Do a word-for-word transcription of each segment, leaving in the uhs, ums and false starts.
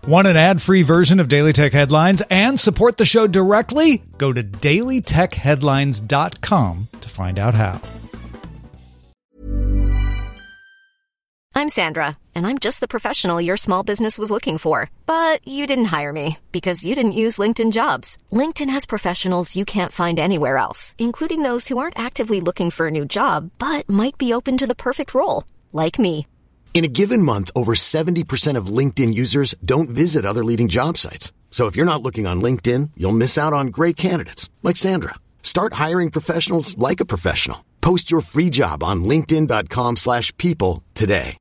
Want an ad-free version of Daily Tech Headlines and support the show directly? Go to daily tech headlines dot com to find out how. I'm Sandra, and I'm just the professional your small business was looking for. But you didn't hire me because you didn't use LinkedIn Jobs. LinkedIn has professionals you can't find anywhere else, including those who aren't actively looking for a new job, but might be open to the perfect role, like me. In a given month, over seventy percent of LinkedIn users don't visit other leading job sites. So if you're not looking on LinkedIn, you'll miss out on great candidates like Sandra. Start hiring professionals like a professional. Post your free job on linkedin dot com slash people today.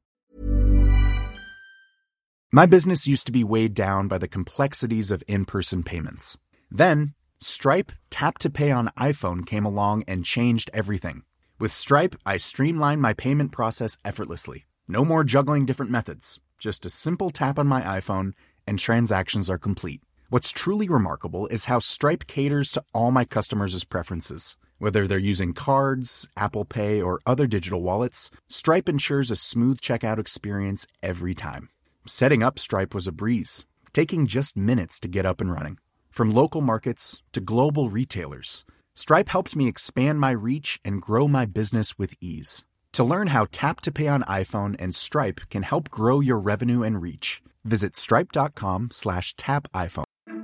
My business used to be weighed down by the complexities of in-person payments. Then, Stripe Tap to Pay on iPhone came along and changed everything. With Stripe, I streamlined my payment process effortlessly. No more juggling different methods. Just a simple tap on my iPhone and transactions are complete. What's truly remarkable is how Stripe caters to all my customers' preferences. Whether they're using cards, Apple Pay, or other digital wallets, Stripe ensures a smooth checkout experience every time. Setting up Stripe was a breeze, taking just minutes to get up and running. From local markets to global retailers, Stripe helped me expand my reach and grow my business with ease. To learn how Tap to Pay on iPhone and Stripe can help grow your revenue and reach, visit stripe.com slash tap iPhone.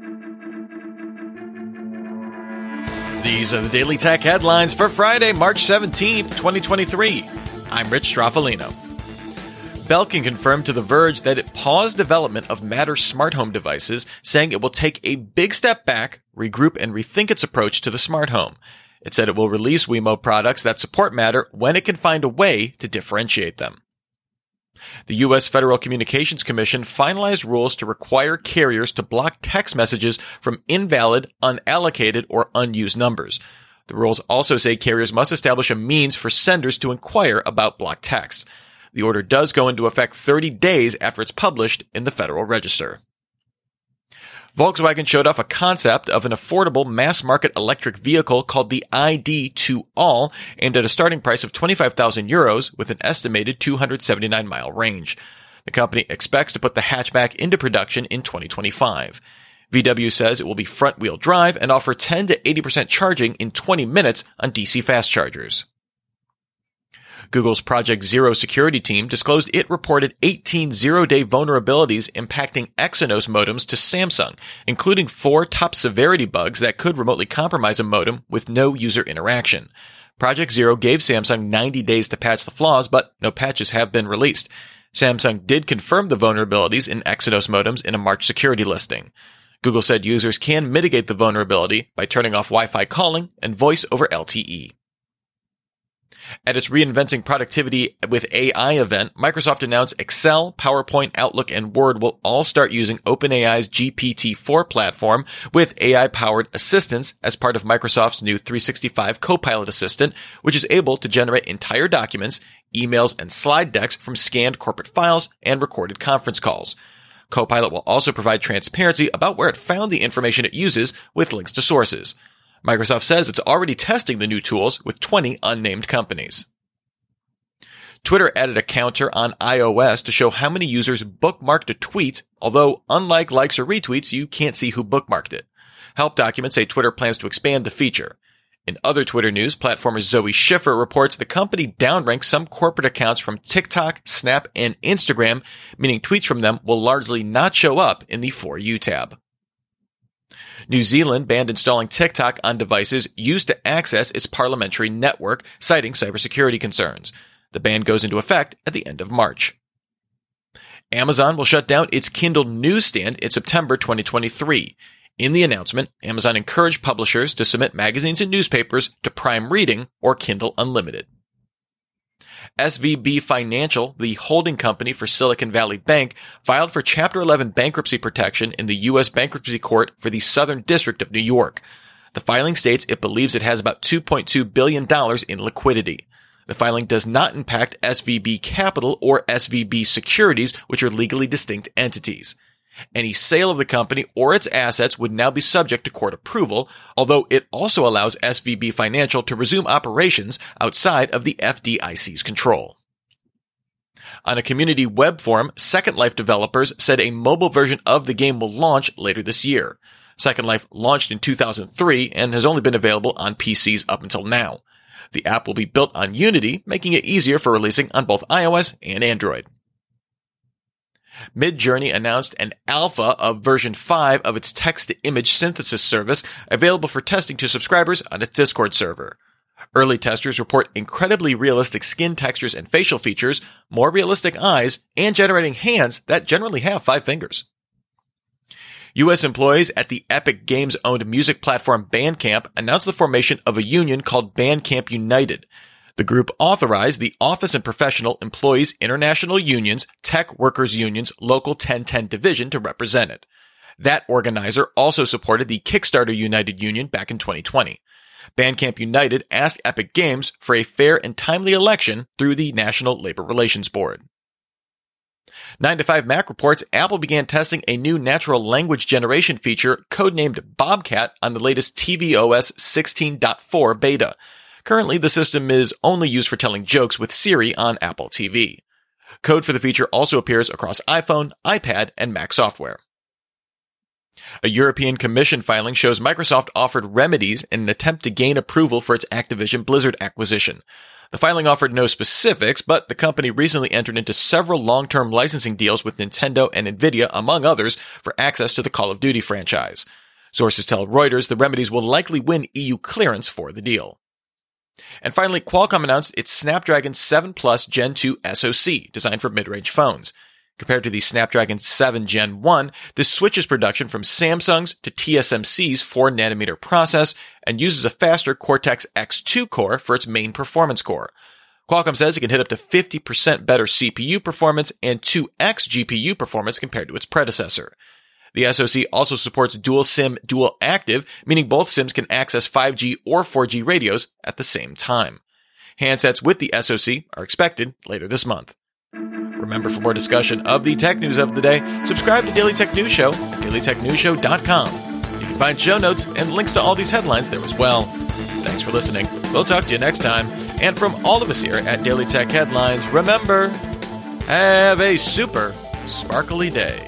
These are the Daily Tech Headlines for Friday, March seventeenth, twenty twenty-three. I'm Rich Straffolino. Belkin confirmed to The Verge that it paused development of Matter smart home devices, saying it will take a big step back, regroup, and rethink its approach to the smart home. It said it will release Wemo products that support Matter when it can find a way to differentiate them. The U S Federal Communications Commission finalized rules to require carriers to block text messages from invalid, unallocated, or unused numbers. The rules also say carriers must establish a means for senders to inquire about blocked texts. The order does go into effect thirty days after it's published in the Federal Register. Volkswagen showed off a concept of an affordable mass-market electric vehicle called the I D two all, aimed at a starting price of twenty-five thousand euros with an estimated two hundred seventy-nine mile range. The company expects to put the hatchback into production in twenty twenty-five. V W says it will be front-wheel drive and offer ten to eighty percent charging in twenty minutes on D C fast chargers. Google's Project Zero security team disclosed it reported eighteen zero-day vulnerabilities impacting Exynos modems to Samsung, including four top severity bugs that could remotely compromise a modem with no user interaction. Project Zero gave Samsung ninety days to patch the flaws, but no patches have been released. Samsung did confirm the vulnerabilities in Exynos modems in a March security listing. Google said users can mitigate the vulnerability by turning off Wi-Fi calling and voice over L T E. At its Reinventing Productivity with A I event, Microsoft announced Excel, PowerPoint, Outlook, and Word will all start using OpenAI's G P T four platform with A I-powered assistants as part of Microsoft's new three sixty-five Copilot Assistant, which is able to generate entire documents, emails, and slide decks from scanned corporate files and recorded conference calls. Copilot will also provide transparency about where it found the information it uses with links to sources. Microsoft says it's already testing the new tools with twenty unnamed companies. Twitter added a counter on iOS to show how many users bookmarked a tweet, although unlike likes or retweets, you can't see who bookmarked it. Help documents say Twitter plans to expand the feature. In other Twitter news, platformer Zoe Schiffer reports the company downranks some corporate accounts from TikTok, Snap, and Instagram, meaning tweets from them will largely not show up in the For You tab. New Zealand banned installing TikTok on devices used to access its parliamentary network, citing cybersecurity concerns. The ban goes into effect at the end of March. Amazon will shut down its Kindle newsstand in September twenty twenty-three. In the announcement, Amazon encouraged publishers to submit magazines and newspapers to Prime Reading or Kindle Unlimited. S V B Financial, the holding company for Silicon Valley Bank, filed for Chapter eleven bankruptcy protection in the U S Bankruptcy Court for the Southern District of New York. The filing states it believes it has about two point two billion dollars in liquidity. The filing does not impact S V B Capital or S V B Securities, which are legally distinct entities. Any sale of the company or its assets would now be subject to court approval, although it also allows S V B Financial to resume operations outside of the F D I C's control. On a community web forum, Second Life developers said a mobile version of the game will launch later this year. Second Life launched in two thousand three and has only been available on P Cs up until now. The app will be built on Unity, making it easier for releasing on both iOS and Android. Midjourney announced an alpha of version five of its text-to-image synthesis service, available for testing to subscribers on its Discord server. Early testers report incredibly realistic skin textures and facial features, more realistic eyes, and generating hands that generally have five fingers. U S employees at the Epic Games-owned music platform Bandcamp announced the formation of a union called Bandcamp United. The group authorized the Office and Professional Employees International Union's Tech Workers Union's Local ten ten division to represent it. That organizer also supported the Kickstarter United Union back in twenty twenty. Bandcamp United asked Epic Games for a fair and timely election through the National Labor Relations Board. nine to five Mac reports Apple began testing a new natural language generation feature codenamed Bobcat on the latest tvOS sixteen point four beta. Currently, the system is only used for telling jokes with Siri on Apple T V. Code for the feature also appears across iPhone, iPad, and Mac software. A European Commission filing shows Microsoft offered remedies in an attempt to gain approval for its Activision Blizzard acquisition. The filing offered no specifics, but the company recently entered into several long-term licensing deals with Nintendo and Nvidia, among others, for access to the Call of Duty franchise. Sources tell Reuters the remedies will likely win E U clearance for the deal. And finally, Qualcomm announced its Snapdragon seven Plus Gen two S O C, designed for mid-range phones. Compared to the Snapdragon seven Gen one, this switches production from Samsung's to T S M C's four nanometer process and uses a faster Cortex X two core for its main performance core. Qualcomm says it can hit up to fifty percent better C P U performance and two x G P U performance compared to its predecessor. The S O C also supports dual SIM dual active, meaning both SIMs can access five G or four G radios at the same time. Handsets with the S O C are expected later this month. Remember, for more discussion of the tech news of the day, subscribe to Daily Tech News Show at daily tech news show dot com. You can find show notes and links to all these headlines there as well. Thanks for listening. We'll talk to you next time. And from all of us here at Daily Tech Headlines, remember, have a super sparkly day.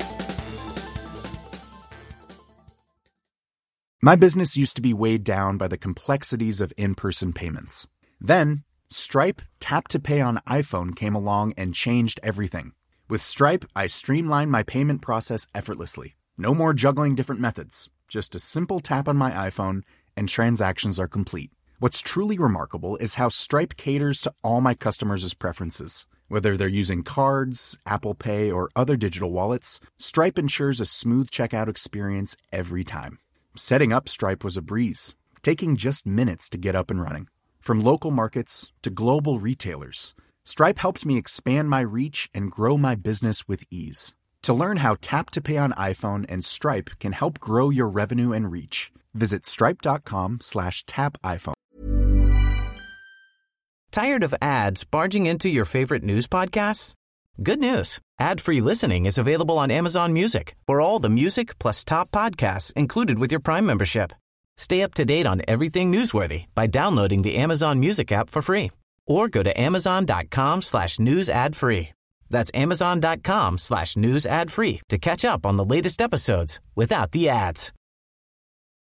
My business used to be weighed down by the complexities of in-person payments. Then, Stripe Tap to Pay on iPhone came along and changed everything. With Stripe, I streamlined my payment process effortlessly. No more juggling different methods. Just a simple tap on my iPhone and transactions are complete. What's truly remarkable is how Stripe caters to all my customers' preferences. Whether they're using cards, Apple Pay, or other digital wallets, Stripe ensures a smooth checkout experience every time. Setting up Stripe was a breeze, taking just minutes to get up and running. From local markets to global retailers, Stripe helped me expand my reach and grow my business with ease. To learn how Tap to Pay on iPhone and Stripe can help grow your revenue and reach, visit stripe.com slash tap iPhone. Tired of ads barging into your favorite news podcasts? Good news. Ad-free listening is available on Amazon Music for all the music plus top podcasts included with your Prime membership. Stay up to date on everything newsworthy by downloading the Amazon Music app for free or go to amazon.com slash news ad free. That's amazon.com slash news ad free to catch up on the latest episodes without the ads.